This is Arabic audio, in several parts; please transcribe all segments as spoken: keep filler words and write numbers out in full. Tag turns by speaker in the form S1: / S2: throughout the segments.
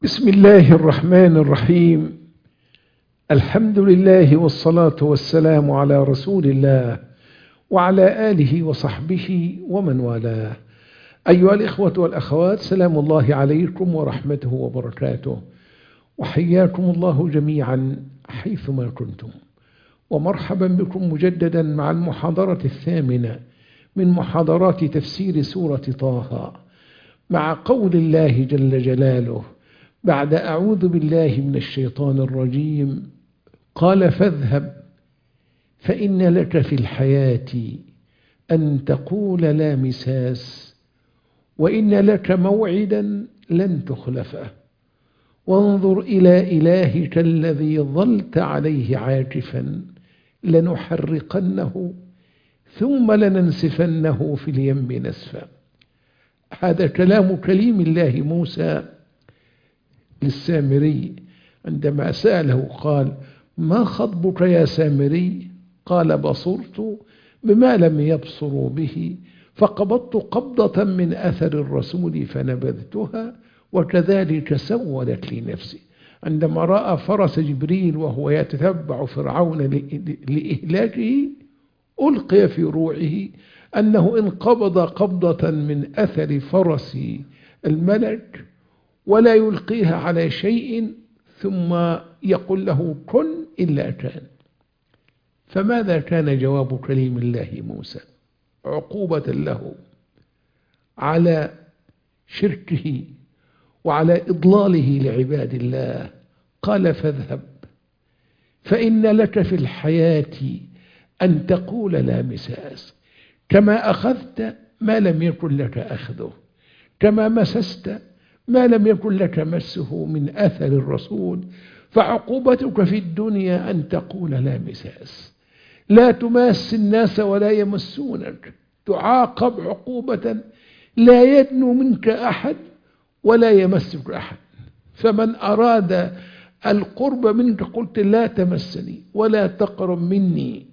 S1: بسم الله الرحمن الرحيم. الحمد لله والصلاة والسلام على رسول الله وعلى آله وصحبه ومن والاه. أيها الإخوة والأخوات، سلام الله عليكم ورحمته وبركاته، وحياكم الله جميعا حيثما كنتم، ومرحبا بكم مجددا مع المحاضرة الثامنة من محاضرات تفسير سورة طه، مع قول الله جل جلاله بعد أعوذ بالله من الشيطان الرجيم: قال فاذهب فإن لك في الحياة أن تقول لا مساس وإن لك موعدا لن تخلفه وانظر إلى إلهك الذي ظلت عليه عاكفا لنحرقنه ثم لننسفنه في اليم نسفا. هذا كلام كليم الله موسى للسامري عندما سأله قال: ما خطبك يا سامري؟ قال: بصرت بما لم يبصروا به فقبضت قبضة من أثر الرسول فنبذتها وكذلك سولت لي نفسي. عندما رأى فرس جبريل وهو يتتبع فرعون لإهلاكه ألقي في روعه أنه إن قبض قبضة من أثر فرس الملك ولا يلقيها على شيء ثم يقول له كن إلا كان. فماذا كان جواب كليم الله موسى عقوبة له على شركه وعلى إضلاله لعباد الله؟ قال: فاذهب فإن لك في الحياة أن تقول لا مساس، كما أخذت ما لم يكن لك أخذه، كما مسست ما لم يكن لك مسه من أثر الرسول، فعقوبتك في الدنيا أن تقول لا مساس، لا تماس الناس ولا يمسونك، تعاقب عقوبة لا يدنو منك أحد ولا يمسك أحد. فمن أراد القرب منك قلت: لا تمسني ولا تقرب مني،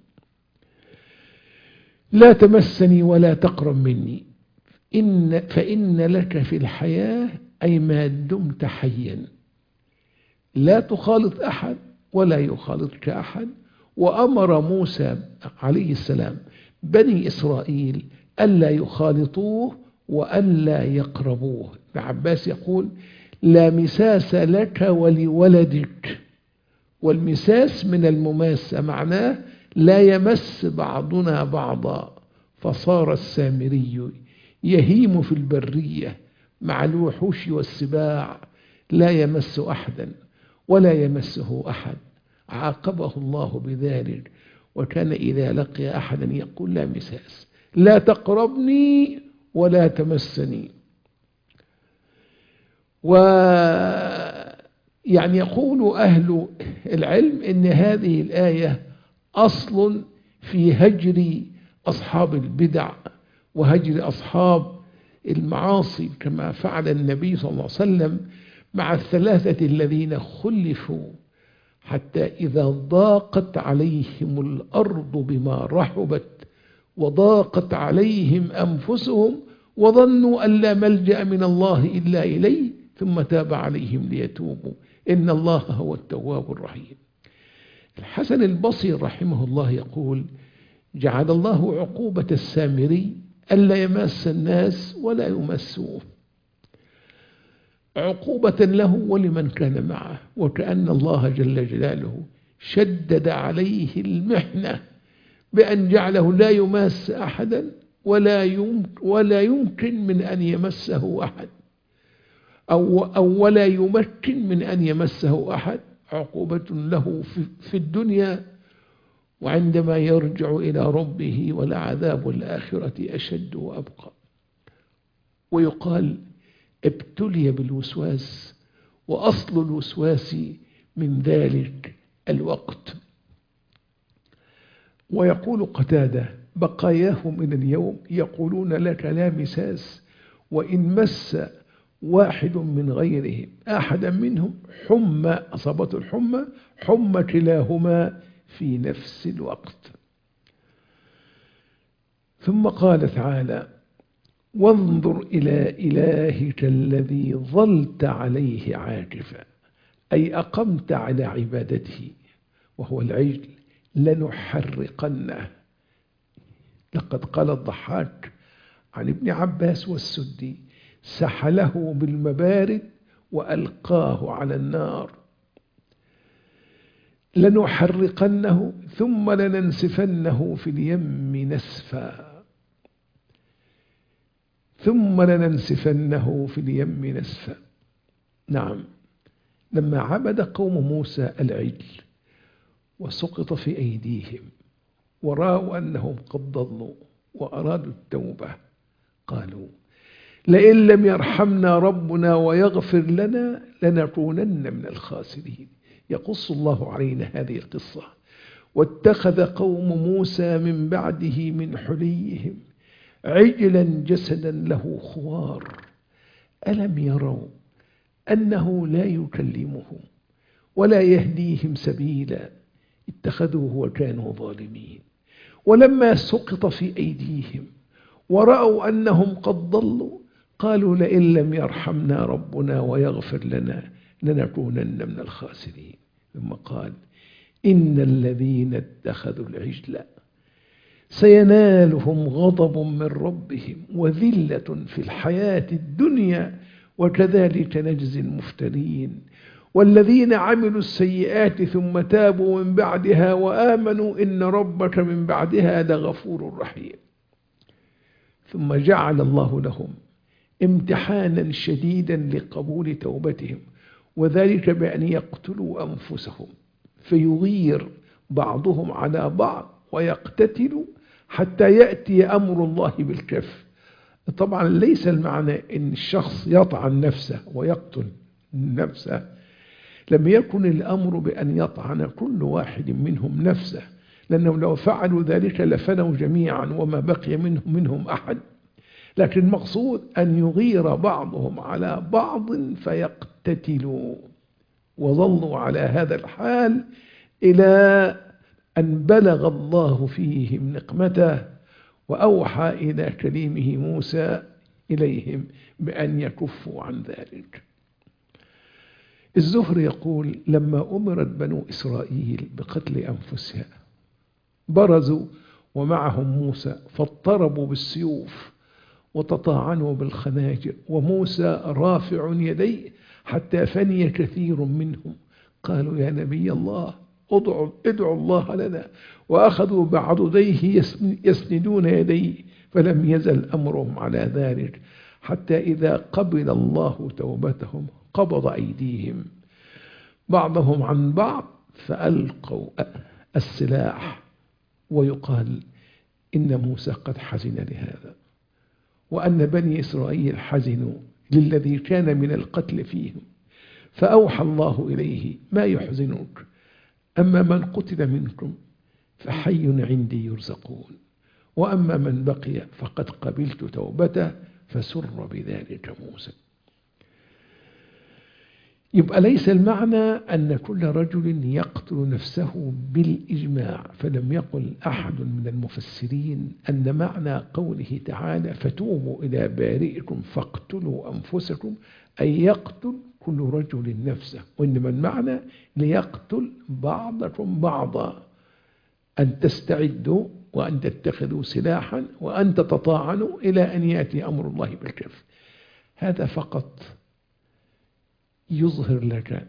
S1: لا تمسني ولا تقرب مني، إن فإن لك في الحياة أي ما دمت حيا لا تخالط أحد ولا يخالطك أحد. وأمر موسى عليه السلام بني إسرائيل ألا يخالطوه وألا يقربوه. ابن عباس يقول: لا مساس لك ولولدك، والمساس من المماسة، معناه لا يمس بعضنا بعضا. فصار السامري يهيم في البرية مع الوحوش والسباع لا يمس أحدا ولا يمسه أحد، عاقبه الله بذلك. وكان إذا لقي أحدا يقول: لا مساس، لا تقربني ولا تمسني. ويعني يقول أهل العلم إن هذه الآية أصل في هجر أصحاب البدع وهجر أصحاب المعاصي، كما فعل النبي صلى الله عليه وسلم مع الثلاثة الذين خلفوا حتى إذا ضاقت عليهم الأرض بما رحبت وضاقت عليهم أنفسهم وظنوا أن لا ملجأ من الله إلا إليه ثم تاب عليهم ليتوبوا إن الله هو التواب الرحيم. الحسن البصري رحمه الله يقول: جعل الله عقوبة السامري ألا يمس الناس ولا يمسوه عقوبة له ولمن كان معه، وكأن الله جل جلاله شدد عليه المحنة بأن جعله لا يماس أحدا ولا يمكن, ولا يمكن من أن يمسه أحد أو, أو ولا يمكن من أن يمسه أحد، عقوبة له في, في الدنيا، وعندما يرجع إلى ربه ولعذاب الآخرة أشد وأبقى. ويقال: ابتلي بالوسواس، وأصل الوسواس من ذلك الوقت. ويقول قتادة: بقاياه من اليوم يقولون لك لا مساس، وإن مس واحد من غيرهم أحدا منهم حمى أصابته الحمى حمى كلاهما في نفس الوقت. ثم قال تعالى: وانظر إلى إلهك الذي ظلت عليه عاكفا، أي أقمت على عبادته وهو العجل، لنحرقنه. لقد قال الضحاك عن ابن عباس والسدي: سحله بالمبارد وألقاه على النار. لنحرقنه ثم لننسفنه في اليم نسفا، ثم لننسفنه في اليم نسفا. نعم، لما عبد قوم موسى العجل وسقط في أيديهم ورأوا أنهم قد ضلوا وأرادوا التوبة، قالوا: لئن لم يرحمنا ربنا ويغفر لنا لنكونن من الخاسرين. يقص الله علينا هذه القصة: واتخذ قوم موسى من بعده من حليهم عجلا جسدا له خوار ألم يروا أنه لا يكلمهم ولا يهديهم سبيلا، اتخذوه وكانوا ظالمين. ولما سقط في أيديهم ورأوا أنهم قد ضلوا قالوا: لئن لم يرحمنا ربنا ويغفر لنا لنكونن من الخاسرين. ثم قال: إن الذين اتخذوا العجل سينالهم غضب من ربهم وذلة في الحياة الدنيا وكذلك نجزي المفترين. والذين عملوا السيئات ثم تابوا من بعدها وآمنوا إن ربك من بعدها لغفور رحيم. ثم جعل الله لهم امتحانا شديدا لقبول توبتهم، وذلك بأن يقتلوا أنفسهم فيغير بعضهم على بعض ويقتتلوا حتى يأتي أمر الله بالكف. طبعا ليس المعنى أن الشخص يطعن نفسه ويقتل نفسه، لم يكن الأمر بأن يطعن كل واحد منهم نفسه، لأنه لو فعلوا ذلك لفنوا جميعا وما بقي منهم منهم أحد. لكن المقصود أن يغير بعضهم على بعض فيقتتلوا، وظلوا على هذا الحال إلى أن بلغ الله فيهم نقمته وأوحى إلى كليمه موسى إليهم بأن يكفوا عن ذلك. الزهري يقول: لما أمرت بنو إسرائيل بقتل أنفسها برزوا ومعهم موسى فاضطربوا بالسيوف وتطاعنوا بالخناجر، وموسى رافع يديه حتى فني كثير منهم. قالوا: يا نبي الله ادعوا, ادعوا الله لنا، وأخذوا بعضديه يسندون يديه، فلم يزل أمرهم على ذلك حتى إذا قبل الله توبتهم قبض أيديهم بعضهم عن بعض فألقوا السلاح. ويقال إن موسى قد حزن لهذا، وأن بني إسرائيل حزنوا للذي كان من القتل فيهم، فأوحى الله إليه: ما يحزنك؟ أما من قتل منكم فحي عندي يرزقون، وأما من بقي فقد قبلت توبته، فسر بذلك موسى. يبقى ليس المعنى أن كل رجل يقتل نفسه بالإجماع، فلم يقل أحد من المفسرين أن معنى قوله تعالى: فتوبوا إلى بارئكم فاقتلوا أنفسكم، أي يقتل كل رجل نفسه، وإنما المعنى ليقتل بعضكم بعضا، أن تستعدوا وأن تتخذوا سلاحا وأن تتطاعنوا إلى أن يأتي أمر الله بالكف. هذا فقط يظهر لك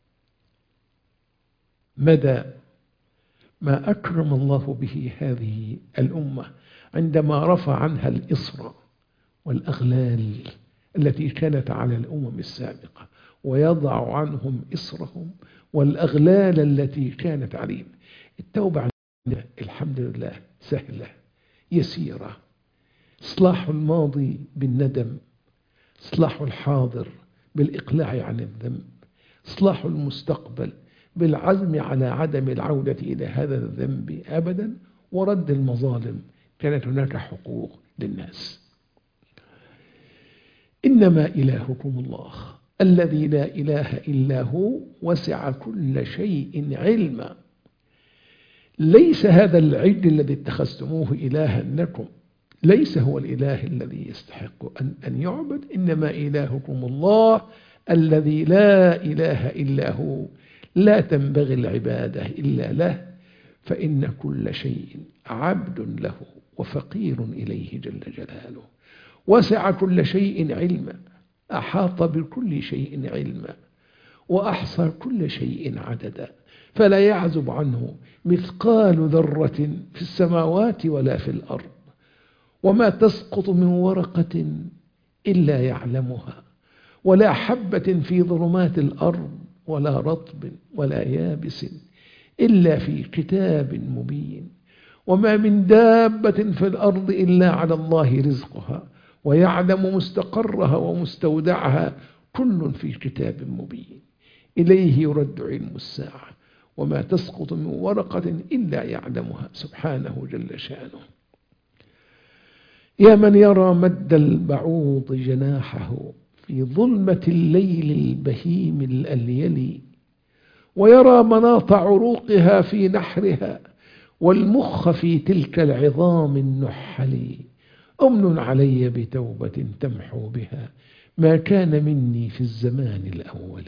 S1: مدى ما أكرم الله به هذه الأمة عندما رفع عنها الإصر والأغلال التي كانت على الأمم السابقة، ويضع عنهم إصرهم والأغلال التي كانت عليهم. التوبة عندنا الحمد لله سهلة يسيرة، إصلاح الماضي بالندم، إصلاح الحاضر بالإقلاع عن الذنب، إصلاح المستقبل بالعزم على عدم العودة إلى هذا الذنب أبدا، ورد المظالم. كانت هناك حقوق للناس. إنما إلهكم الله الذي لا إله إلا هو وسع كل شيء علما. ليس هذا العجل الذي اتخذتموه إلها لكم ليس هو الإله الذي يستحق أن, أن يعبد، إنما إلهكم الله الذي لا إله إلا هو، لا تنبغي العبادة إلا له، فإن كل شيء عبد له وفقير إليه جل جلاله. وسع كل شيء علما، أحاط بكل شيء علما، وأحصى كل شيء عددا، فلا يعزب عنه مثقال ذرة في السماوات ولا في الأرض، وما تسقط من ورقة إلا يعلمها، ولا حبة في ظلمات الأرض ولا رطب ولا يابس إلا في كتاب مبين. وما من دابة في الأرض إلا على الله رزقها ويعلم مستقرها ومستودعها، كل في كتاب مبين. إليه يرد علم الساعة، وما تسقط من ورقة إلا يعلمها سبحانه جل شأنه. يا من يرى مد البعوض جناحه في ظلمة الليل البهيم الأليل، ويرى مناط عروقها في نحرها، والمخ في تلك العظام النحل، أمن علي بتوبة تمحو بها ما كان مني في الزمان الأول.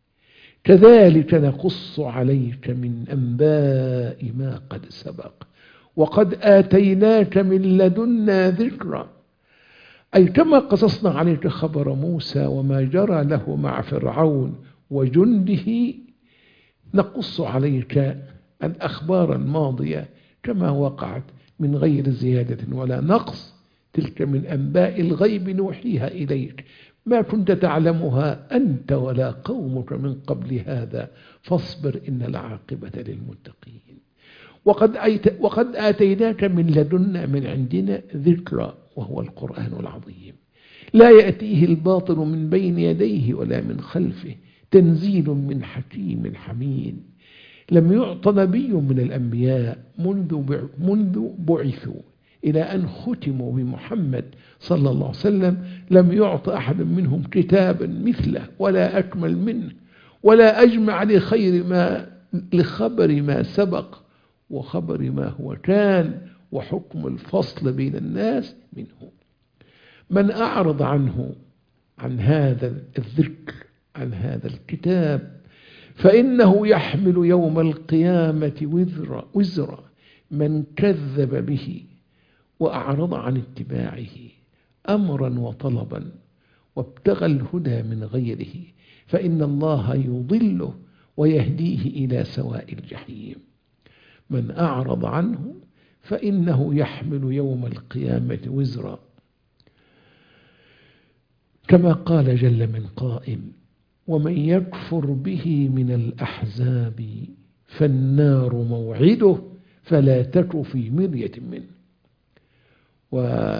S1: كذلك نقص عليك من أنباء ما قد سبق، وقد آتيناك من لدنا ذكرا. أي كما قصصنا عليك خبر موسى وما جرى له مع فرعون وجنده، نقص عليك الأخبار الماضية كما وقعت من غير زيادة ولا نقص، تلك من أنباء الغيب نوحيها إليك ما كنت تعلمها أنت ولا قومك من قبل هذا، فاصبر إن العاقبة للمتقين. وقد, وقد آتيناك من لدنا من عندنا ذكرى، وهو القرآن العظيم، لا يأتيه الباطل من بين يديه ولا من خلفه، تنزيل من حكيم حميد. لم يعط نبي من الأنبياء منذ منذ بعثوا إلى أن ختموا بمحمد صلى الله عليه وسلم، لم يعط أحد منهم كتابا مثله ولا أكمل منه ولا أجمع لخير ما لخبر ما سبق وخبر ما هو كان وحكم الفصل بين الناس منه. من أعرض عنه عن هذا الذكر عن هذا الكتاب فإنه يحمل يوم القيامة وزر وزر من كذب به وأعرض عن اتباعه أمرا وطلبا وابتغى الهدى من غيره، فإن الله يضله ويهديه إلى سواء الجحيم. من أعرض عنه فإنه يحمل يوم القيامة وزرا، كما قال جل من قائل: ومن يكفر به من الأحزاب فالنار موعده فلا تك في مرية منه. و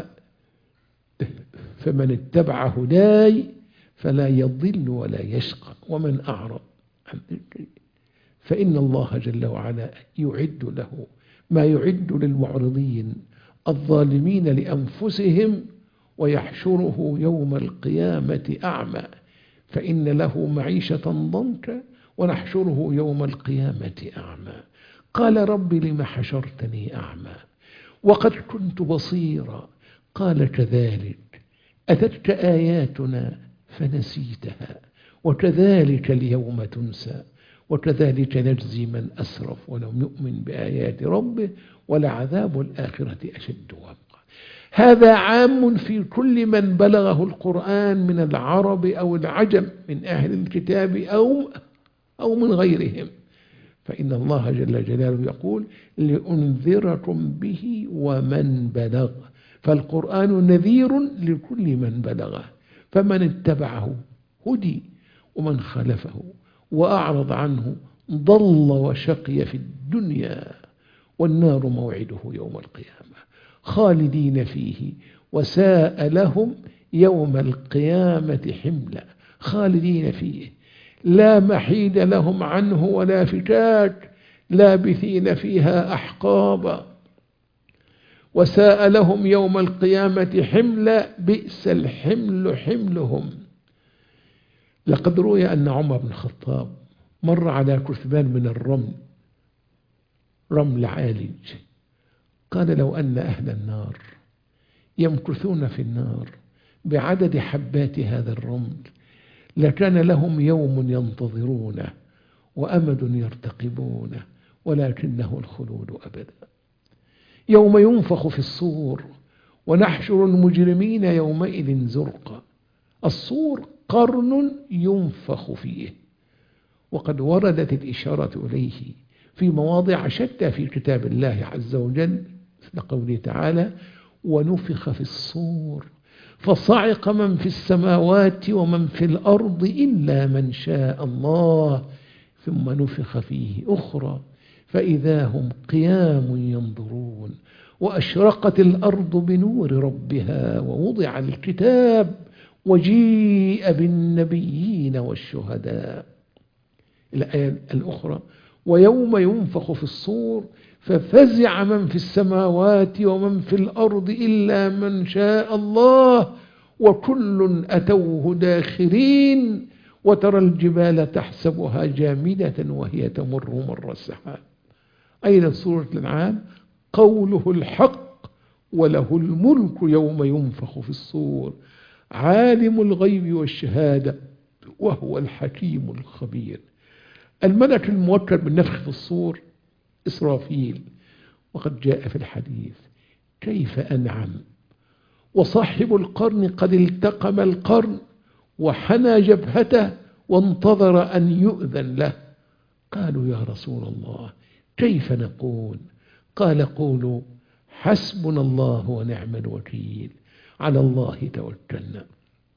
S1: فمن اتبع هداي فلا يضل ولا يشقى، ومن أعرض عن ذكري فإن الله جل وعلا يعد له ما يعد للمعرضين الظالمين لأنفسهم، ويحشره يوم القيامة أعمى، فإن له معيشة ضنكا ونحشره يوم القيامة أعمى. قال رب لم حشرتني أعمى وقد كنت بصيرا، قال كذلك أتتك آياتنا فنسيتها وكذلك اليوم تنسى وكذلك نجزي من أسرف ولم يؤمن بآيات ربه ولعذاب الآخرة أشد وأبقى. هذا عام في كل من بلغه القرآن من العرب أو العجم، من أهل الكتاب أو أو من غيرهم، فإن الله جل جلاله يقول: لأنذركم به ومن بلغ. فالقرآن نذير لكل من بلغه، فمن اتبعه هدي ومن خلفه وأعرض عنه ضل وشقي في الدنيا، والنار موعده يوم القيامة خالدين فيه وساء لهم يوم القيامة حملا. خالدين فيه لا محيد لهم عنه ولا فكاك، لابثين فيها أحقابا. وساء لهم يوم القيامة حملا، بئس الحمل حملهم. لقد روي أن عمر بن الخطاب مر على كثبان من الرمل، رمل عالج، قال: لو أن أهل النار يمكثون في النار بعدد حبات هذا الرمل لكان لهم يوم ينتظرونه وأمد يرتقبونه، ولكنه الخلود أبدا. يوم ينفخ في الصور ونحشر المجرمين يومئذ زرقا. الصور قرن ينفخ فيه، وقد وردت الإشارة إليه في مواضع شتى في كتاب الله عز وجل، مثل قوله تعالى: ونفخ في الصور فصعق من في السماوات ومن في الأرض إلا من شاء الله ثم نفخ فيه أخرى فإذا هم قيام ينظرون وأشرقت الأرض بنور ربها ووضع الكتاب وجيء بالنبيين والشهداء. الآية الأخرى: ويوم ينفخ في الصور ففزع من في السماوات ومن في الأرض إلا من شاء الله وكل أتوه داخرين وترى الجبال تحسبها جامدة وهي تمر مر السحاب. أين سورة الأنعام؟ قوله الحق وله الملك يوم ينفخ في الصور عالم الغيب والشهادة وهو الحكيم الخبير. الملك الموكل بالنفخ في الصور إسرافيل، وقد جاء في الحديث: كيف أنعم وصاحب القرن قد التقم القرن وحنى جبهته وانتظر أن يؤذن له. قالوا: يا رسول الله كيف نقول؟ قال: قولوا حسبنا الله ونعم الوكيل، على الله توكلنا.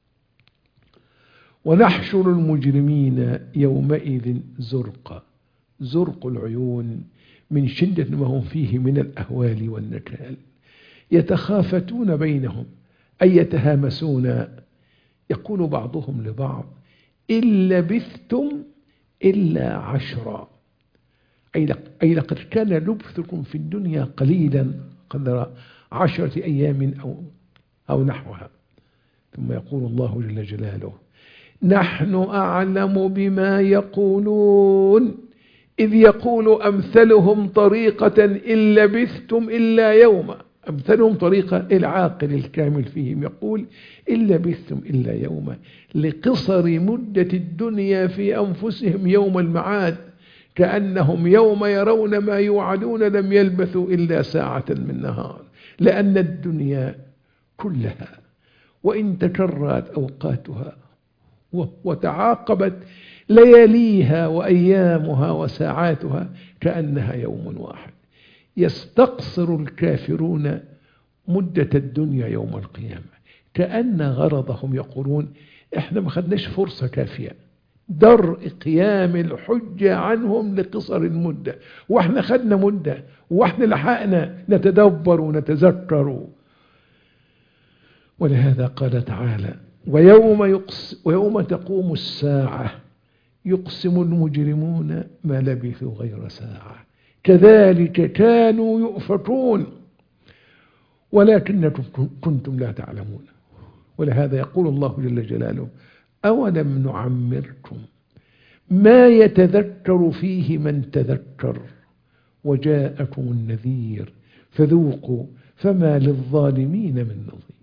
S1: ونحشر المجرمين يومئذ زرقا. زرق العيون من شدة ما هم فيه من الأهوال والنكال. يتخافتون بينهم أي يتهامسون، يقول بعضهم لبعض: إن لبثتم إلا عشرا، أي لقد كان لبثكم في الدنيا قليلا قدر عشرة أيام أو, أو نحوها. ثم يقول الله جل جلاله: نحن أعلم بما يقولون إذ يقول أمثلهم طريقة إن لبثتم إلا يوما. أمثلهم طريقة العاقل الكامل فيهم يقول: إن لبثتم إلا يوما، لقصر مدة الدنيا في أنفسهم يوم المعاد، كأنهم يوم يرون ما يوعدون لم يلبثوا إلا ساعة من نهار. لأن الدنيا كلها وإن تكررت أوقاتها وتعاقبت لياليها وأيامها وساعاتها كأنها يوم واحد. يستقصر الكافرون مدة الدنيا يوم القيامة، كأن غرضهم يقولون: إحنا ما خدناش فرصة كافية درء قيام الحجة عنهم لقصر المدة، وإحنا خدنا مدة، وإحنا لحقنا نتدبر ونتذكر. ولهذا قال تعالى: ويوم, يقس ويوم تقوم الساعة يقسم المجرمون ما لبثوا غير ساعة كذلك كانوا يؤفكون ولكنكم كنتم لا تعلمون. ولهذا يقول الله جل جلاله: أولم نعمركم ما يتذكر فيه من تذكر وجاءكم النذير فذوقوا فما للظالمين من نظير.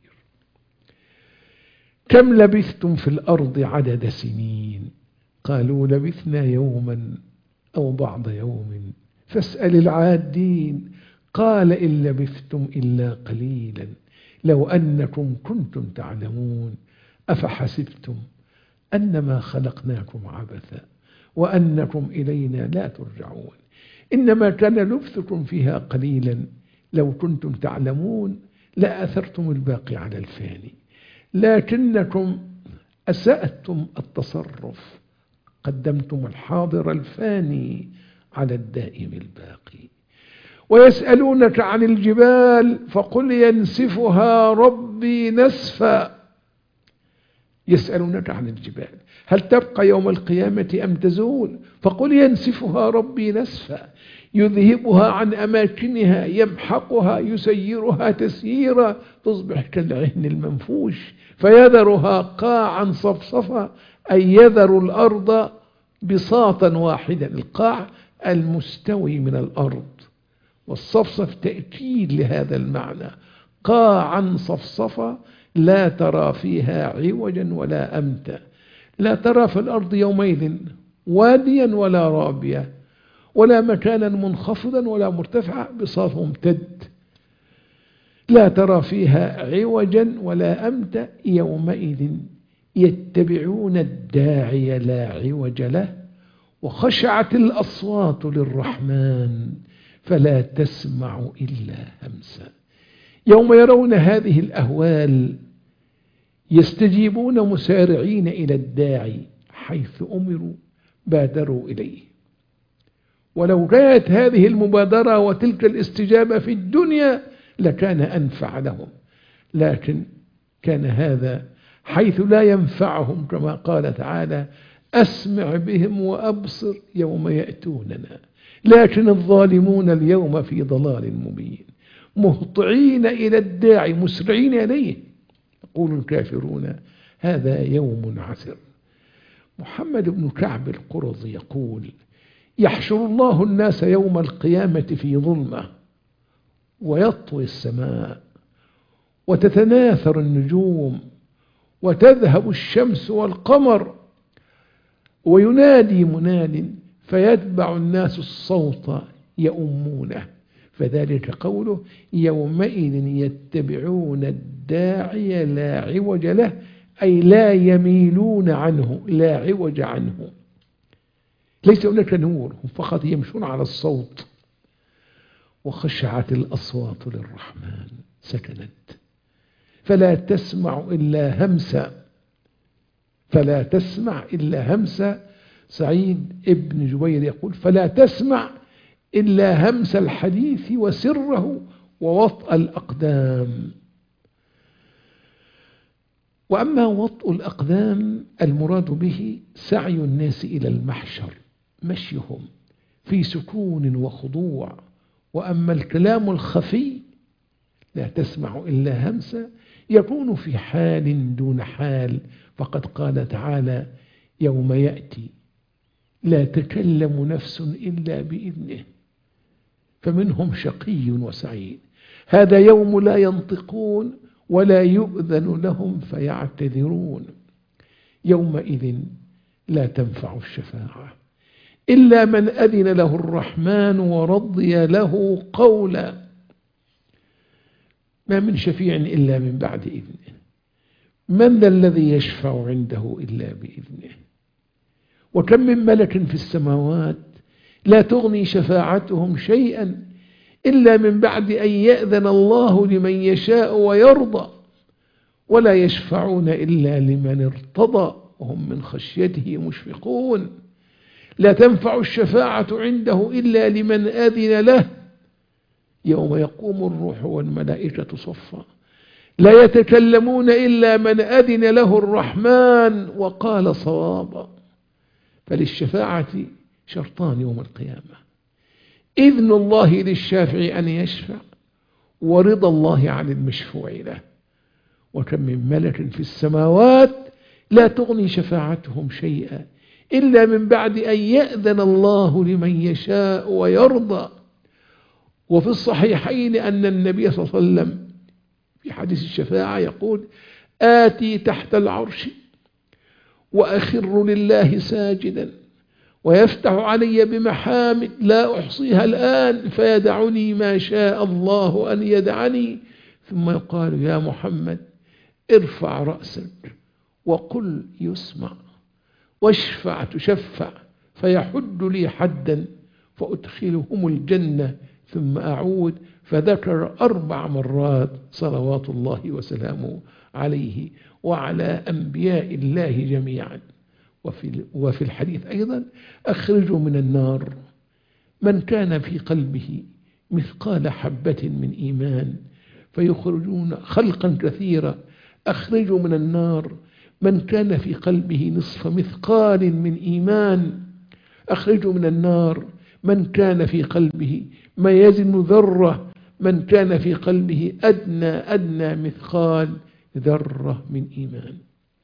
S1: كم لبثتم في الأرض عدد سنين؟ قالوا: لبثنا يوما أو بعض يوم فاسأل العادين. قال: إن لبثتم إلا قليلا لو أنكم كنتم تعلمون أفحسبتم أنما خلقناكم عبثا وأنكم إلينا لا ترجعون. إنما كان لبثكم فيها قليلا لو كنتم تعلمون لأثرتم الباقي على الفاني، لكنكم أسأتم التصرف، قدمتم الحاضر الفاني على الدائم الباقي. ويسألونك عن الجبال فقل ينسفها ربي نسفا. يسألونك عن الجبال هل تبقى يوم القيامة أم تزول؟ فقل ينسفها ربي نسفا، يذهبها عن أماكنها، يمحقها، يسيرها تسييرا، تصبح كالعهن المنفوش فيذرها قاعا صفصفا، أي يذر الأرض بساطا واحدا. القاع المستوي من الأرض، والصفصف تأكيد لهذا المعنى، قاعا صفصفا لا ترى فيها عوجا ولا أمتا. لا ترى في الأرض يومئذ واديا ولا رابيا ولا مكانا منخفضا ولا مرتفعا بصوت ممتد. لا ترى فيها عوجا ولا أمتا يومئذ يتبعون الداعي لا عوج له وخشعت الأصوات للرحمن فلا تسمع إلا همسا. يوم يرون هذه الأهوال يستجيبون مسارعين إلى الداعي حيث أمروا بادروا إليه. ولو كانت هذه المبادرة وتلك الاستجابة في الدنيا لكان أنفع لهم، لكن كان هذا حيث لا ينفعهم، كما قال تعالى: أسمع بهم وأبصر يوم يأتوننا لكن الظالمون اليوم في ضلال مبين مهطعين إلى الداعي مسرعين إليه يقول الكافرون هذا يوم عسر. محمد بن كعب القرظي يقول: يحشر الله الناس يوم القيامة في ظلمة ويطوي السماء وتتناثر النجوم وتذهب الشمس والقمر وينادي مناد فيتبع الناس الصوت يؤمونه، فذلك قوله: يومئذ يتبعون الداعي لا عوج له، أي لا يميلون عنه، لا عوج عنه، ليس هناك نور، هم فقط يمشون على الصوت. وخشعت الأصوات للرحمن سكنت فلا تسمع إلا همسا، فلا تسمع إلا همسا. سعيد ابن جبير يقول: فلا تسمع إلا همس الحديث وسره ووطأ الأقدام. وأما وطأ الأقدام المراد به سعي الناس إلى المحشر، مشيهم في سكون وخضوع. وأما الكلام الخفي لا تسمع إلا همسا يكون في حال دون حال، فقد قال تعالى: يوم يأتي لا تكلم نفس إلا بإذنه فمنهم شقي وسعيد. هذا يوم لا ينطقون ولا يؤذن لهم فيعتذرون. يومئذ لا تنفع الشفاعة إلا من أذن له الرحمن ورضي له قولا. ما من شفيع إلا من بعد إذنه، من ذا الذي يشفع عنده إلا بإذنه. وكم من ملك في السماوات لا تغني شفاعتهم شيئا إلا من بعد أن يأذن الله لمن يشاء ويرضى، ولا يشفعون إلا لمن ارتضى وهم من خشيته مشفقون. لا تنفع الشفاعة عنده إلا لمن أذن له يوم يقوم الروح والملائكة صفا. لا يتكلمون إلا من أذن له الرحمن وقال صوابا. فللشفاعة شرطان يوم القيامة: إذن الله للشافع أن يشفع، ورضا الله عن المشفوع له. وكم من ملك في السماوات لا تغني شفاعتهم شيئا إلا من بعد أن يأذن الله لمن يشاء ويرضى. وفي الصحيحين أن النبي صلى الله عليه وسلم في حديث الشفاعة يقول: آتي تحت العرش وأخر لله ساجدا ويفتح علي بمحامد لا أحصيها الآن فيدعني ما شاء الله أن يدعني، ثم يقال: يا محمد ارفع رأسك وقل يسمع واشفع تشفع فيحد لي حدا فأدخلهم الجنة ثم أعود. فذكر أربع مرات صلوات الله وسلامه عليه وعلى أنبياء الله جميعا. وفي, وفي الحديث أيضا: أخرجوا من النار من كان في قلبه مثقال حبة من إيمان فيخرجون خلقا كثيرا. أخرجوا من النار من كان في قلبه نصف مثقال من إيمان. أخرجوا من النار من كان في قلبه ما يزن ذرة، من كان في قلبه أدنى أدنى مثقال ذرة من إيمان.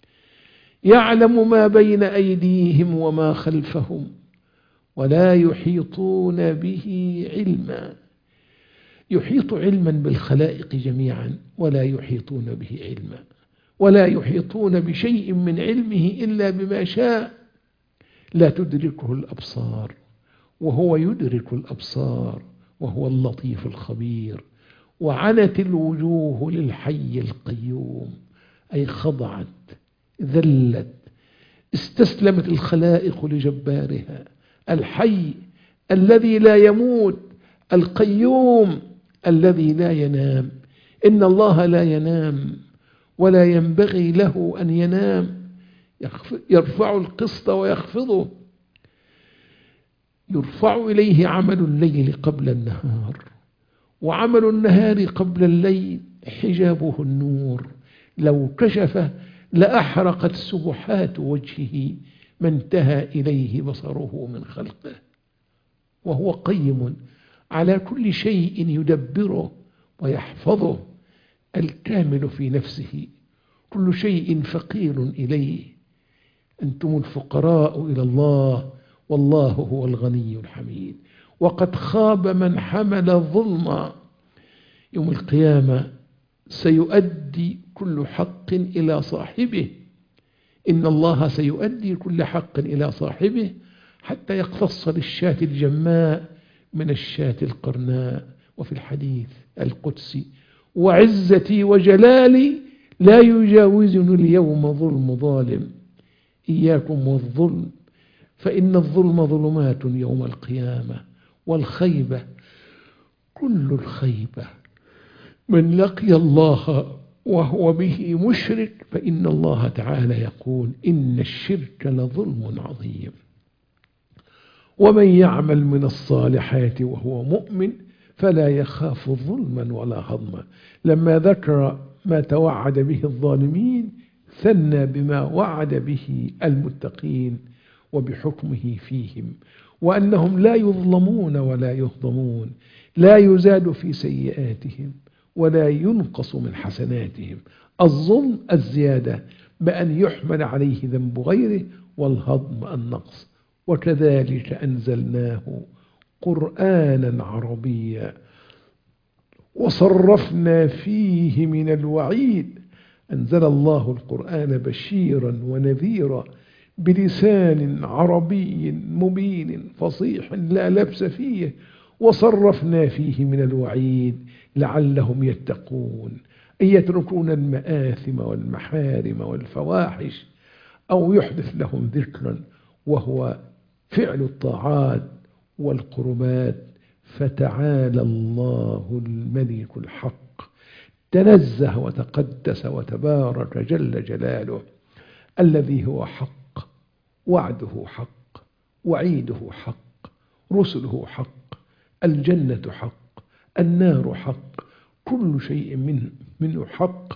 S1: يعلم ما بين أيديهم وما خلفهم ولا يحيطون به علما. يحيط علما بالخلائق جميعا ولا يحيطون به علما، ولا يحيطون بشيء من علمه إلا بما شاء، لا تدركه الأبصار وهو يدرك الأبصار وهو اللطيف الخبير. وعنت الوجوه للحي القيوم، أي خضعت ذلت استسلمت الخلائق لجبارها، الحي الذي لا يموت، القيوم الذي لا ينام. إن الله لا ينام ولا ينبغي له أن ينام، يرفع القسط ويخفضه، يرفع إليه عمل الليل قبل النهار، وعمل النهار قبل الليل حجابه النور، لو كشف لأحرقت سبحات وجهه ما انتهى إليه بصره من خلقه. وهو قيم على كل شيء يدبره ويحفظه، الكامل في نفسه، كل شيء فقير إليه. أنتم الفقراء إلى الله والله هو الغني الحميد. وقد خاب من حمل ظلما. يوم القيامة سيؤدي كل حق إلى صاحبه، إن الله سيؤدي كل حق إلى صاحبه حتى يقتص للشاة الجماء من الشاة القرناء. وفي الحديث القدسي: وعزتي وجلالي لا يجاوزني اليوم ظلم ظالم. إياكم والظلم، فإن الظلم ظلمات يوم القيامة. والخيبة كل الخيبة من لقي الله وهو به مشرك، فإن الله تعالى يقول: إن الشرك لظلم عظيم. ومن يعمل من الصالحات وهو مؤمن فلا يخاف ظلما ولا هضما. لما ذكر ما توعد به الظالمين ثنى بما وعد به المتقين وبحكمه فيهم، وأنهم لا يظلمون ولا يهضمون، لا يزاد في سيئاتهم ولا ينقص من حسناتهم. الظلم الزيادة بأن يحمل عليه ذنب غيره، والهضم النقص. وكذلك أنزلناه قرآنا عربيا وصرفنا فيه من الوعيد. أنزل الله القرآن بشيرا ونذيرا بلسان عربي مبين فصيح لا لبس فيه، وصرفنا فيه من الوعيد لعلهم يتقون، أن يتركون المآثم والمحارم والفواحش، أو يحدث لهم ذكرا وهو فعل الطاعات والقربات. فتعالى الله الملك الحق، تنزه وتقدس وتبارك جل جلاله، الذي هو حق، وعده حق، وعيده حق، رسله حق، الجنة حق، النار حق، كل شيء منه, منه حق.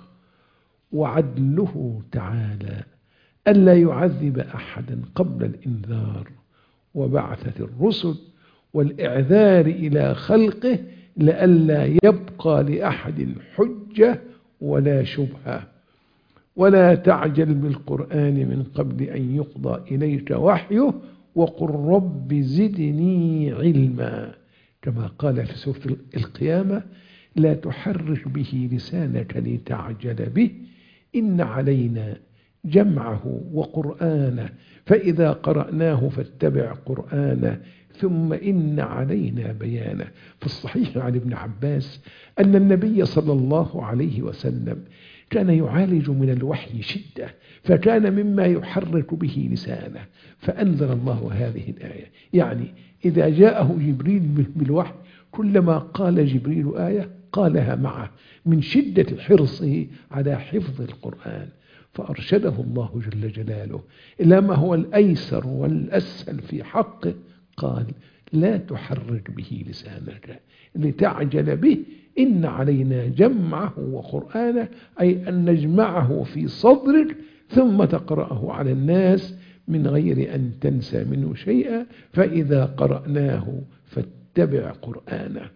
S1: وعدله تعالى ألا يعذب أحدا قبل الإنذار وبعثة الرسل والإعذار إلى خلقه، لئلا يبقى لأحد حجة ولا شبهة. ولا تعجل بالقرآن من قبل أن يقضى إليك وحيه، وقل رب زدني علما، كما قال في سورة القيامة: لا تحرك به لسانك لتعجل به، إن علينا جمعه وقرآنه، فإذا قرأناه فاتبع قرآنه، ثم إن علينا بيانه. في الصحيح عن ابن عباس أن النبي صلى الله عليه وسلم كان يعالج من الوحي شدة، فكان مما يحرك به لسانه، فأنزل الله هذه الآية. يعني إذا جاءه جبريل بالوحي كلما قال جبريل آية قالها معه من شدة حرصه على حفظ القرآن، فأرشده الله جل جلاله إلى ما هو الأيسر والأسهل في حقه. قال: لا تحرك به لسانك لتعجل به، إن علينا جمعه وقرآنه، أي أن نجمعه في صدرك ثم تقرأه على الناس من غير أن تنسى منه شيئا، فإذا قرأناه فاتبع قرآنه.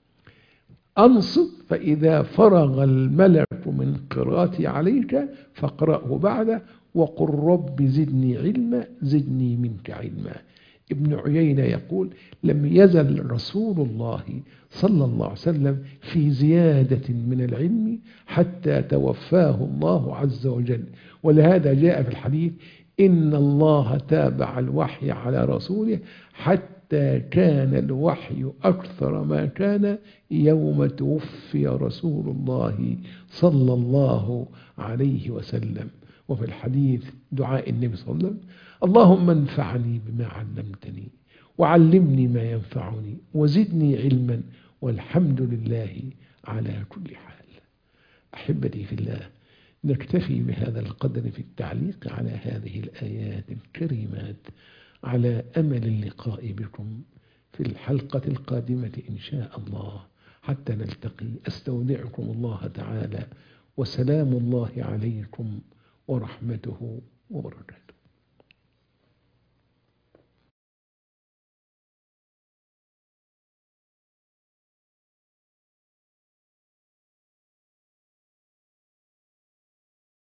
S1: أنصت فإذا فرغ الملك من قراءتي عليك فاقرأه بعده، وقل رب زدني علما، زدني منك علما. ابن عيينة يقول لم يزل رسول الله صلى الله عليه وسلم في زيادة من العلم حتى توفاه الله عز وجل. ولهذا جاء في الحديث إن الله تابع الوحي على رسوله حتى كان الوحي أكثر ما كان يوم توفي رسول الله صلى الله عليه وسلم. وفي الحديث دعاء النبي صلى الله عليه وسلم اللهم انفعني بما علمتني وعلمني ما ينفعني وزدني علما والحمد لله على كل حال. أحبتي في الله، نكتفي بهذا القدر في التعليق على هذه الآيات الكريمات، على أمل اللقاء بكم في الحلقة القادمة إن شاء الله. حتى نلتقي أستودعكم الله تعالى، وسلام الله عليكم ورحمته وبركاته.